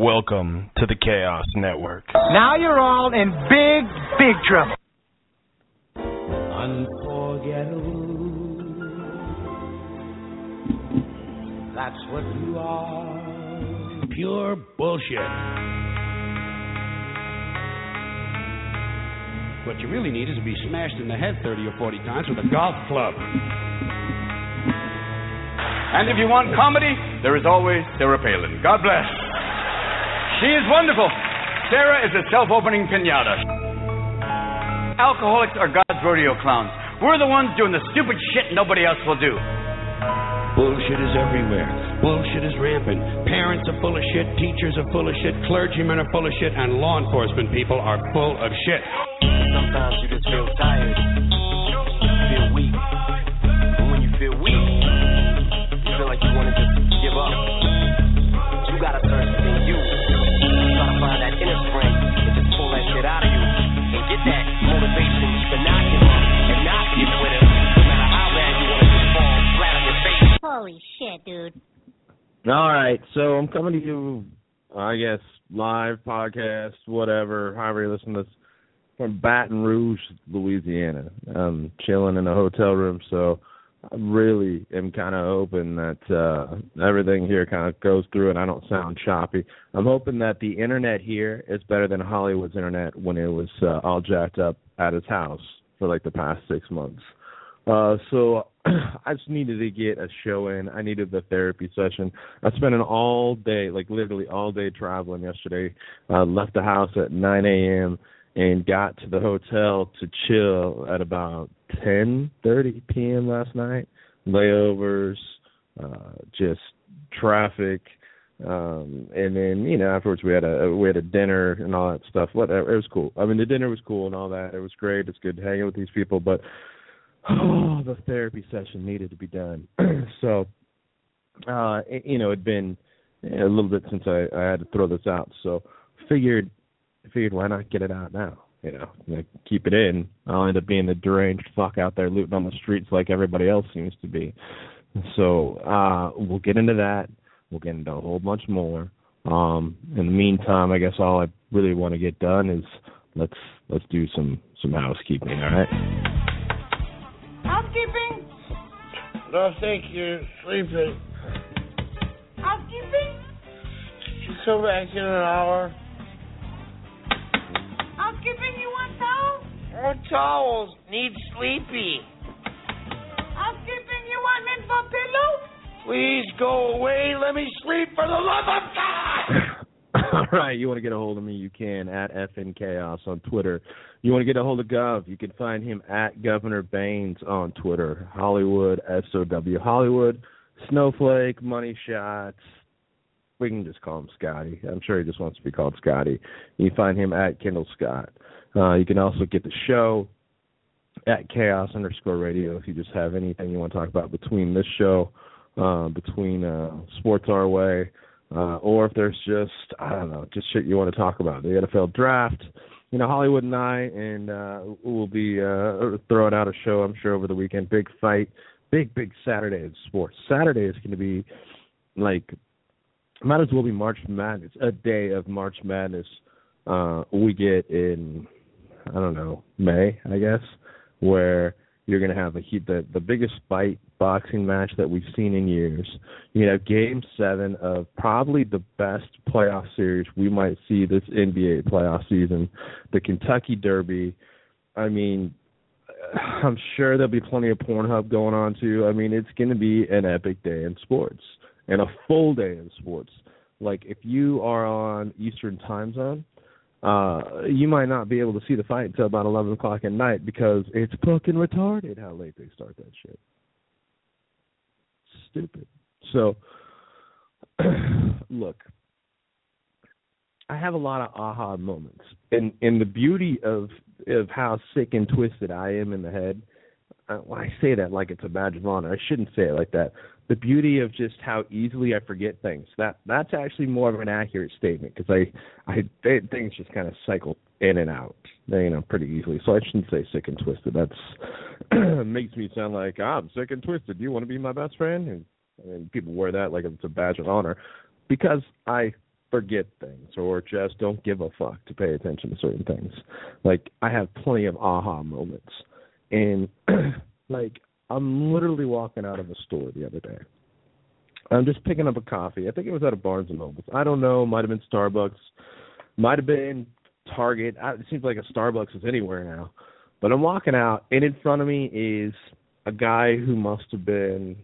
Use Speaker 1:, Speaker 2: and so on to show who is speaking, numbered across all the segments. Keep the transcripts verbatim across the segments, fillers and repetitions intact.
Speaker 1: Welcome to the Chaos Network.
Speaker 2: Now you're all in big, big trouble.
Speaker 3: Unforgettable. That's what you are. Pure bullshit. What you really need is to be smashed in the head thirty or forty times with a golf club.
Speaker 4: And if you want comedy, there is always Sarah Palin. God bless. She is wonderful. Sarah is a self-opening pinata. Alcoholics are God's rodeo clowns. We're the ones doing the stupid shit nobody else will do.
Speaker 3: Bullshit is everywhere. Bullshit is rampant. Parents are full of shit. Teachers are full of shit. Clergymen are full of shit. And law enforcement people are full of shit.
Speaker 5: Sometimes you just feel tired. You feel weak. And when you feel weak, you feel like you want to just give up. You gotta search within you. Try to find that inner strength and just pull that shit out of you. And get that motivation to not give up and not get with it. No matter how bad you want to just fall flat on your face.
Speaker 6: Holy shit, dude.
Speaker 7: All right, so I'm coming to you, I guess, live podcast, whatever, however you listen to this, from Baton Rouge, Louisiana. I'm chilling in a hotel room, so I really am kind of hoping that uh, everything here kind of goes through and I don't sound choppy. I'm hoping that the internet here is better than Hollywood's internet when it was uh, all jacked up at his house for like the past six months. Uh, so I just needed to get a show in. I needed the therapy session. I spent an all day, like literally all day traveling yesterday. Uh, left the house at nine a.m. and got to the hotel to chill at about ten thirty p.m. last night. Layovers, uh, just traffic, um, and then you know afterwards we had a we had a dinner and all that stuff. Whatever, it was cool. I mean the dinner was cool and all that. It was great. It's good hanging with these people, but oh, the therapy session needed to be done. so, uh, it, you know, it'd been a little bit since I, I had to throw this out. So, figured, figured why not get it out now? You know, like, keep it in. I'll end up being the deranged fuck out there looting on the streets like everybody else seems to be. So, uh, we'll get into that. We'll get into a whole bunch more. Um, in the meantime, I guess all I really want to get done is let's let's do some some housekeeping. All right.
Speaker 8: Housekeeping?
Speaker 9: No, thank you. Sleeping.
Speaker 8: Housekeeping?
Speaker 9: You come back in an hour.
Speaker 8: Housekeeping, you want towels?
Speaker 9: More towels. Need sleepy.
Speaker 8: Housekeeping, you want mint for pillow?
Speaker 9: Please go away. Let me sleep for the love of God.
Speaker 7: All right, you want to get a hold of me, you can, at F N Chaos on Twitter. You want to get a hold of Gov, you can find him at Governor Baines on Twitter. Hollywood, S O W, Hollywood, Snowflake, Money Shots. We can just call him Scotty. I'm sure he just wants to be called Scotty. You can find him at Kendall Scott. Uh, you can also get the show at Chaos underscore radio if you just have anything you want to talk about between this show, uh, between uh, Sports Our Way, Uh, or if there's just, I don't know, just shit you want to talk about. The N F L draft, you know, Hollywood and I, and uh, we'll be uh, throwing out a show, I'm sure, over the weekend. Big fight, big, big Saturday of sports. Saturday is going to be, like, might as well be March Madness, a day of March Madness uh, we get in, I don't know, May, I guess, where you're going to have a, the, the biggest fight boxing match that we've seen in years. You have Game seven of probably the best playoff series we might see this N B A playoff season, the Kentucky Derby. I mean, I'm sure there'll be plenty of Pornhub going on, too. I mean, it's going to be an epic day in sports and a full day in sports. Like, if you are on Eastern time zone, Uh, you might not be able to see the fight until about eleven o'clock at night because it's fucking retarded how late they start that shit. Stupid. So, look, I have a lot of aha moments. And, and the beauty of, of how sick and twisted I am in the head, uh, when I say that like it's a badge of honor, I shouldn't say it like that. The beauty of just how easily I forget things. That that's actually more of an accurate statement because I, I things just kind of cycle in and out, you know, pretty easily. So I shouldn't say sick and twisted. That's makes me sound like oh, I'm sick and twisted. Do you want to be my best friend? And, and people wear that like it's a badge of honor because I forget things or just don't give a fuck to pay attention to certain things. Like, I have plenty of aha moments. And, like, I'm literally walking out of a store the other day. I'm just picking up a coffee. I think it was at a Barnes and Noble. I don't know. Might have been Starbucks. Might have been Target. It seems like a Starbucks is anywhere now. But I'm walking out, and in front of me is a guy who must have been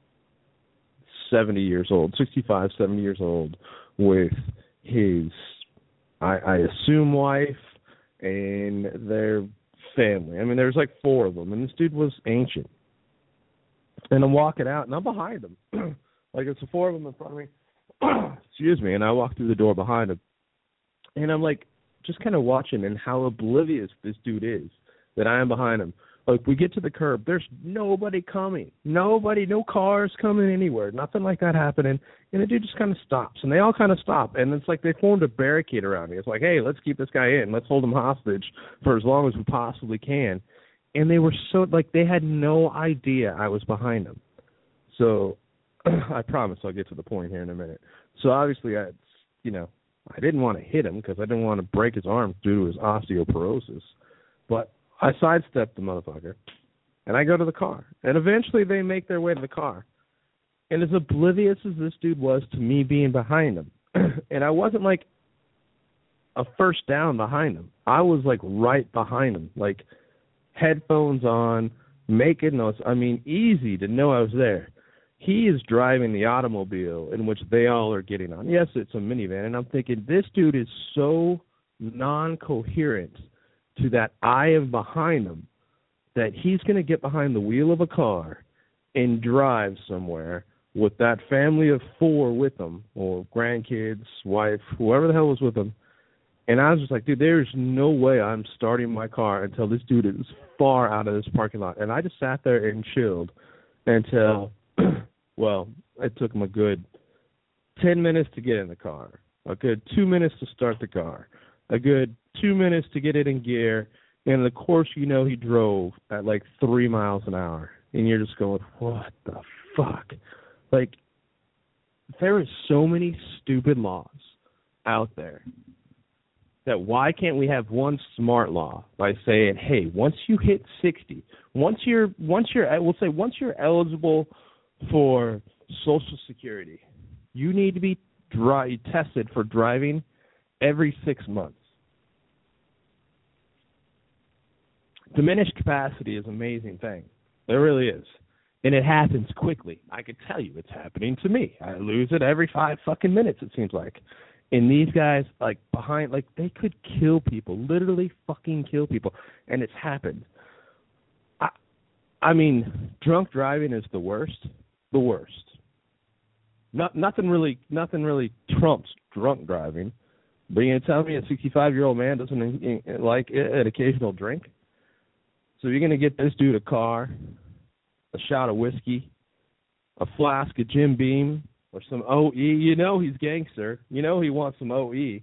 Speaker 7: seventy years old, sixty-five, seventy years old, with his, I, I assume, wife and their family. I mean, there's like four of them, and this dude was ancient. And I'm walking out, and I'm behind him. Like, it's the four of them in front of me. Excuse me. And I walk through the door behind him. And I'm, like, just kind of watching and how oblivious this dude is that I am behind him. Like, we get to the curb. There's nobody coming. Nobody, no cars coming anywhere. Nothing like that happening. And the dude just kind of stops. And they all kind of stop. And it's like they formed a barricade around me. It's like, hey, let's keep this guy in. Let's hold him hostage for as long as we possibly can. And they were so, like, they had no idea I was behind them. So I promise I'll get to the point here in a minute. So obviously, I, you know, I didn't want to hit him because I didn't want to break his arm due to his osteoporosis. But I sidestepped the motherfucker, and I go to the car. And eventually they make their way to the car. And as oblivious as this dude was to me being behind him, and I wasn't like a first down behind him. I was like right behind him, like headphones on, making notes. I mean, easy to know I was there. He is driving the automobile in which they all are getting on. Yes, it's a minivan, and I'm thinking, this dude is so non-coherent to that I am behind him that he's going to get behind the wheel of a car and drive somewhere with that family of four with him, or grandkids, wife, whoever the hell was with him. And I was just like, dude, there's no way I'm starting my car until this dude is far out of this parking lot. And I just sat there and chilled until... Well, it took him a good ten minutes to get in the car, a good two minutes to start the car, a good two minutes to get it in gear, and of course, you know, he drove at like three miles an hour, and you're just going, what the fuck? Like, there are so many stupid laws out there that why can't we have one smart law by saying, hey, once you hit sixty, once you're, once you're, we'll say, once you're eligible for Social Security, you need to be dry, tested for driving every six months. Diminished capacity is an amazing thing. It really is. And it happens quickly. I can tell you it's happening to me. I lose it every five fucking minutes, it seems like. And these guys, like, behind, like, they could kill people, literally fucking kill people. And it's happened. I, I mean, drunk driving is the worst. The worst. Not, nothing really, nothing really trumps drunk driving. But you're gonna tell me a sixty-five-year-old man doesn't like an occasional drink? So you're gonna get this dude a car, a shot of whiskey, a flask of Jim Beam, or some O E. You know he's gangster. You know he wants some O E,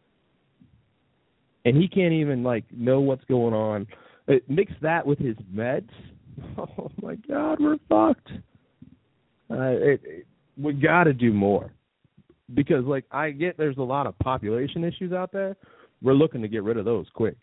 Speaker 7: and he can't even like know what's going on. It, mix that with his meds. Oh my God, we're fucked. Uh, it, it, we got to do more because, like, I get there's a lot of population issues out there. We're looking to get rid of those quick.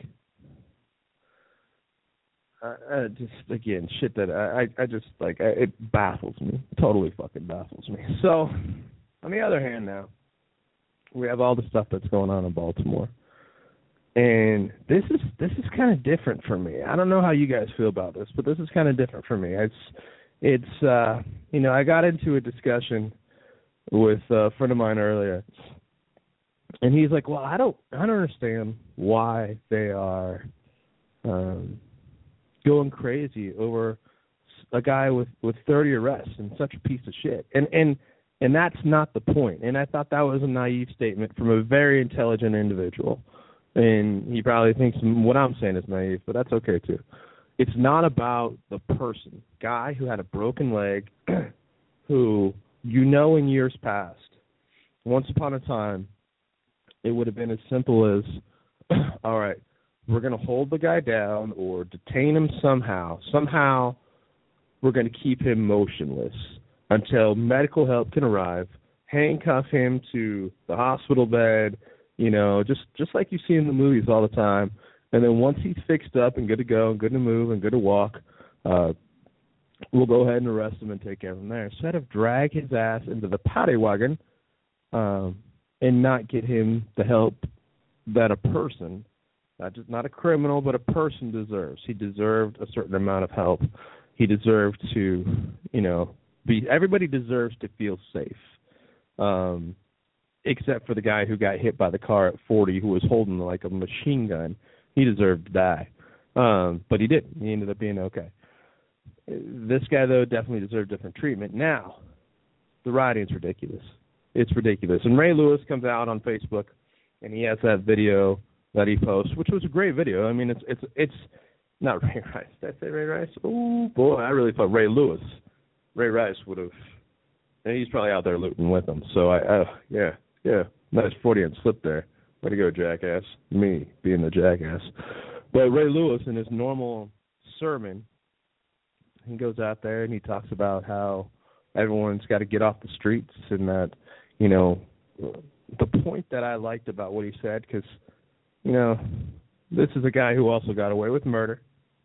Speaker 7: Uh, uh, just again, shit that I, I, I just like I, it baffles me. Totally fucking baffles me. So, on the other hand, now we have all the stuff that's going on in Baltimore, and this is this is kind of different for me. I don't know how you guys feel about this, but this is kind of different for me. It's It's, uh, you know, I got into a discussion with a friend of mine earlier, and he's like, well, I don't, I don't understand why they are um, going crazy over a guy with, with thirty arrests and such a piece of shit. And, and, and that's not the point. And I thought that was a naive statement from a very intelligent individual. And he probably thinks what I'm saying is naive, but that's okay too. It's not about the person, guy who had a broken leg, who, you know, in years past, once upon a time, it would have been as simple as, all right, we're going to hold the guy down or detain him somehow. Somehow we're going to keep him motionless until medical help can arrive handcuff him to the hospital bed, you know, just, just like you see in the movies all the time. And then once he's fixed up and good to go and good to move and good to walk, uh, we'll go ahead and arrest him and take care of him there. Instead of drag his ass into the paddy wagon um, and not get him the help that a person, not just not a criminal, but a person deserves. He deserved a certain amount of help. He deserved to, you know, be. Everybody deserves to feel safe, um, except for the guy who got hit by the car at forty, who was holding like a machine gun. He deserved to die, um, but he didn't. He ended up being okay. This guy, though, definitely deserved different treatment. Now, the writing's ridiculous. It's ridiculous. And Ray Lewis comes out on Facebook, and he has that video that he posts, which was a great video. I mean, it's it's it's not Ray Rice. Did I say Ray Rice? Oh, boy, I really thought Ray Lewis. Ray Rice would have, and he's probably out there looting with them. So, I, uh, yeah, yeah, nice Freudian slip there. Way to go, jackass. Me being the jackass. But Ray Lewis, in his normal sermon, he goes out there and he talks about how everyone's got to get off the streets, and that, you know, the point that I liked about what he said, because, you know, this is a guy who also got away with murder.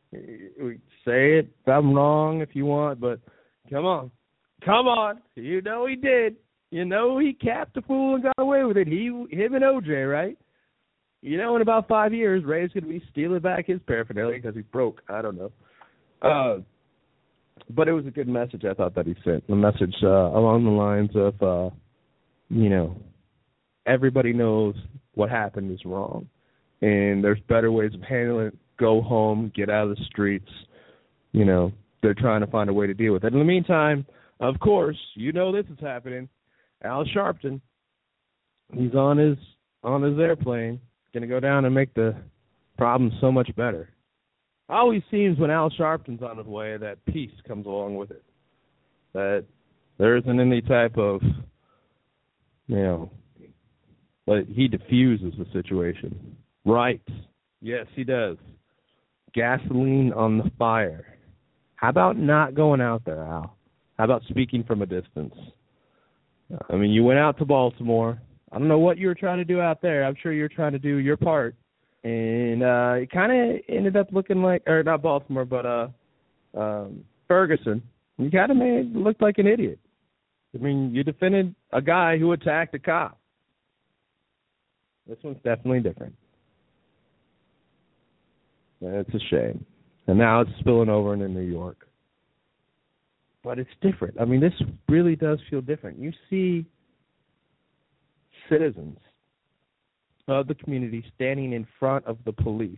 Speaker 7: Say it, I'm wrong if you want, but come on. Come on. You know he did. You know he capped the fool and got away with it. He, him and O J, right? You know, in about five years, Ray's going to be stealing back his paraphernalia because he's broke. I don't know. Uh, but it was a good message, I thought, that he sent. The message uh, along the lines of, uh, you know, everybody knows what happened is wrong, and there's better ways of handling it. Go home, get out of the streets. You know, they're trying to find a way to deal with it. In the meantime, of course, you know this is happening. Al Sharpton, he's on his on his airplane, going to go down and make the problem so much better. Always seems when Al Sharpton's on his way that peace comes along with it, that there isn't any type of, you know, but he diffuses the situation. Right. Yes, he does. Gasoline on the fire. How about not going out there, Al? How about speaking from a distance? I mean, you went out to Baltimore. I don't know what you were trying to do out there. I'm sure you were trying to do your part. And uh, it kind of ended up looking like, or not Baltimore, but uh, um, Ferguson. You kind of made it look like an idiot. I mean, you defended a guy who attacked a cop. This one's definitely different. And it's a shame. And now it's spilling over into New York. But it's different. I mean, this really does feel different. You see citizens of the community standing in front of the police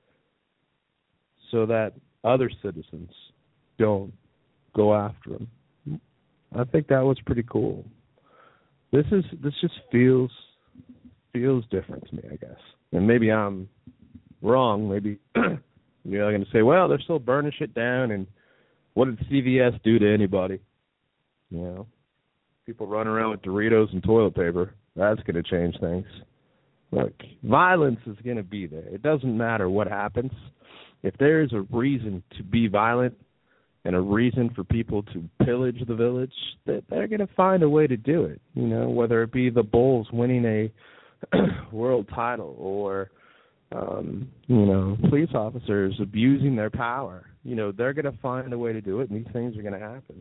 Speaker 7: so that other citizens don't go after them. I think that was pretty cool. This is this just feels feels different to me, I guess. And maybe I'm wrong. Maybe you're going to say, well, they're still burning shit down, and what did C V S do to anybody? You know, people running around with Doritos and toilet paper. That's going to change things. Look, violence is going to be there. It doesn't matter what happens. If there's a reason to be violent and a reason for people to pillage the village, they're going to find a way to do it. You know, whether it be the Bulls winning a world title or, um, you know, police officers abusing their power. You know, they're going to find a way to do it, and these things are going to happen.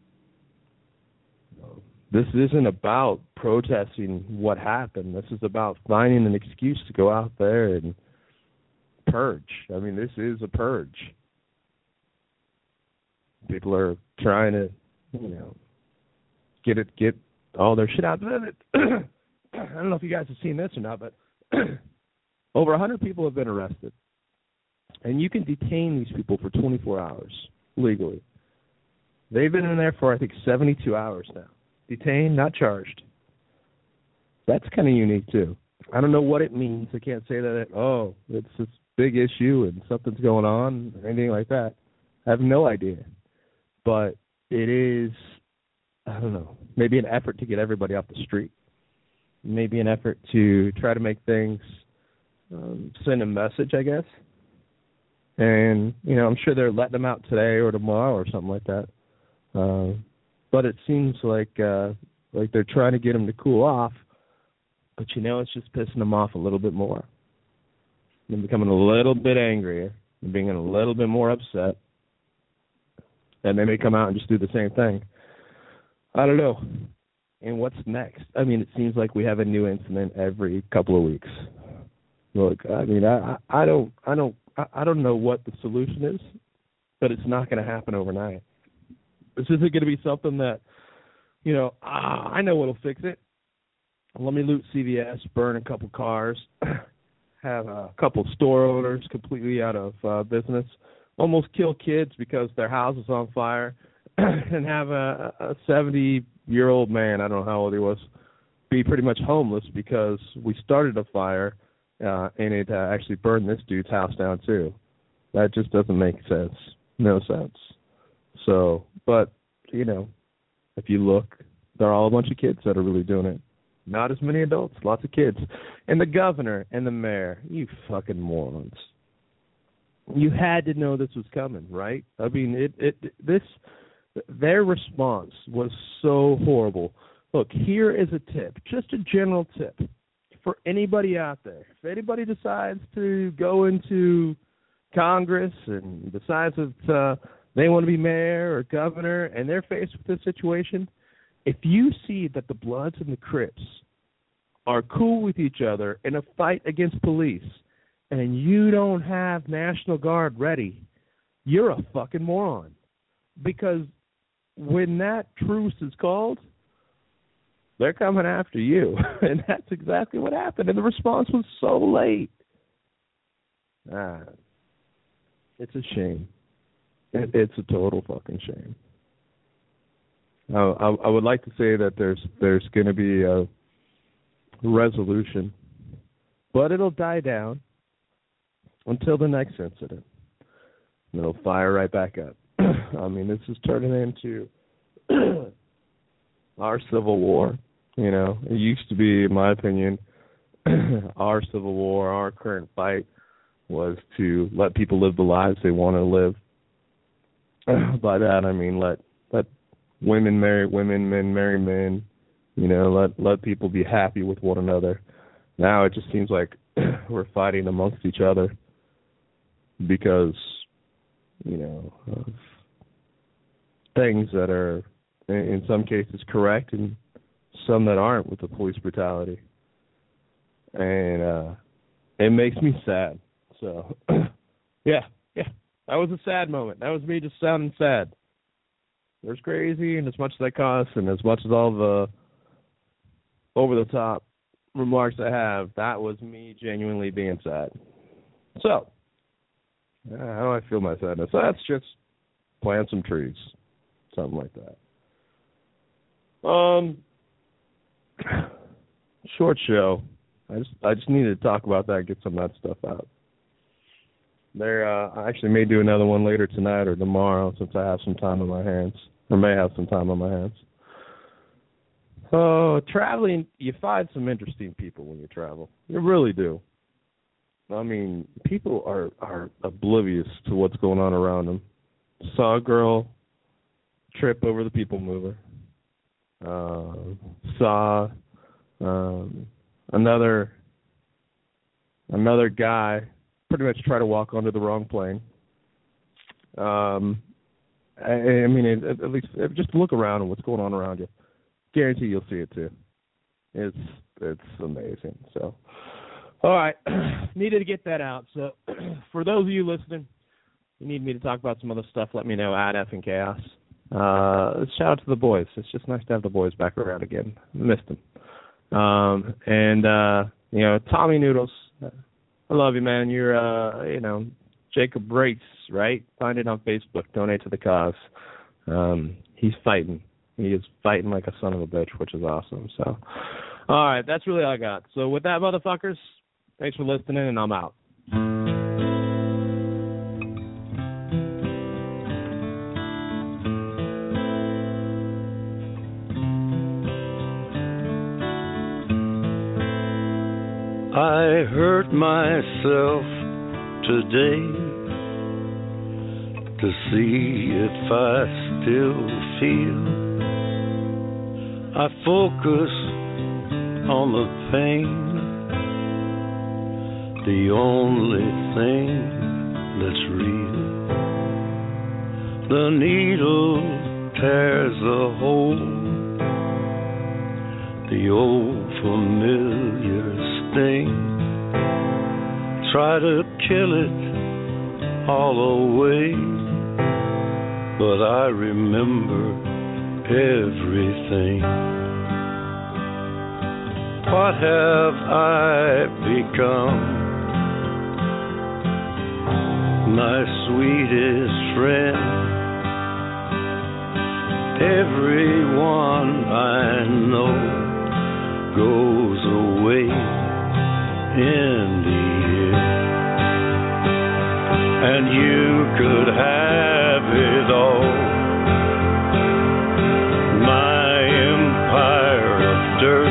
Speaker 7: This isn't about protesting what happened. This is about finding an excuse to go out there and purge. I mean, this is a purge. People are trying to, you know, get it, get all their shit out. I don't know if you guys have seen this or not, but over one hundred people have been arrested. And you can detain these people for twenty-four hours legally. They've been in there for, I think, seventy-two hours now. Detained, not charged. That's kind of unique, too. I don't know what it means. I can't say that, it, oh, it's this big issue and something's going on or anything like that. I have no idea. But it is, I don't know, maybe an effort to get everybody off the street. Maybe an effort to try to make things, um, send a message, I guess. And, you know, I'm sure they're letting them out today or tomorrow or something like that. Uh, but it seems like uh, Like they're trying to get them to cool off, but you know it's just pissing them off a little bit more. They're becoming a little bit angrier, and being a little bit more upset, and they may come out and just do the same thing. I don't know. And what's next? I mean, it seems like we have a new incident every couple of weeks. Look, I mean, I, I don't, I don't, I don't know what the solution is, but it's not going to happen overnight. This isn't going to be something that, you know, ah, I know what'll fix it. Let me loot C V S, burn a couple cars, have a couple store owners completely out of uh, business, almost kill kids because their house is on fire, and have a, a seventy-year-old man, I don't know how old he was, be pretty much homeless because we started a fire uh, and it uh, actually burned this dude's house down too. That just doesn't make sense. No sense. So, but, you know, if you look, they're all a bunch of kids that are really doing it. Not as many adults, lots of kids. And the governor and the mayor, you fucking morons. You had to know this was coming, right? I mean, it, it this... their response was so horrible. Look, here is a tip, just a general tip for anybody out there. If anybody decides to go into Congress and decides that uh, they want to be mayor or governor and they're faced with this situation, if you see that the Bloods and the Crips are cool with each other in a fight against police and you don't have National Guard ready, you're a fucking moron. Because when that truce is called, they're coming after you. And that's exactly what happened. And the response was so late. Ah, it's a shame. It, it's a total fucking shame. I, I, I would like to say that there's there's going to be a resolution, but it'll die down until the next incident. And it'll fire right back up. I mean, this is turning into our Civil War. You know, it used to be, in my opinion, our Civil War, our current fight was to let people live the lives they want to live. By that, I mean let let women marry women, men marry men. You know, let let people be happy with one another. Now it just seems like we're fighting amongst each other because, you know, of things that are, in some cases, correct and some that aren't with the police brutality. And uh, it makes me sad. So, yeah, yeah, that was a sad moment. That was me just sounding sad. There's crazy, and as much as that costs, and as much as all the over-the-top remarks I have, that was me genuinely being sad. So, uh, how do I feel my sadness? That's just plant some trees, something like that. Um, short show. I just I just needed to talk about that and get some of that stuff out. There, uh, I actually may do another one later tonight or tomorrow since I have some time on my hands, or may have some time on my hands. Oh, traveling, you find some interesting people when you travel. You really do. I mean, people are, are oblivious to what's going on around them. Saw a girl trip over the people mover. Uh, saw um, another another guy pretty much try to walk onto the wrong plane. Um, I, I mean, at, at least just look around and what's going on around you. Guarantee you'll see it too. It's it's amazing. So, all right, needed to get that out. So, for those of you listening, you need me to talk about some other stuff, let me know at F and Chaos. Uh, shout out to the boys. It's just nice to have the boys back around again. I missed them. Um, and uh, you know, Tommy Noodles. I love you, man. You're, uh, you know, Jacob Brace, right? Find it on Facebook. Donate to the cause. Um, he's fighting. He is fighting like a son of a bitch, which is awesome. So, all right, that's really all I got. So with that, motherfuckers, thanks for listening, and I'm out.
Speaker 6: I hurt myself today to see if I still feel. I focus on the pain, the only thing that's real. The needle tears a hole, the old familiar sting. Try to kill it all away, but I remember everything. What have I become? My sweetest friend. Everyone I know goes away in the end, and you could have it all. My empire of dirt,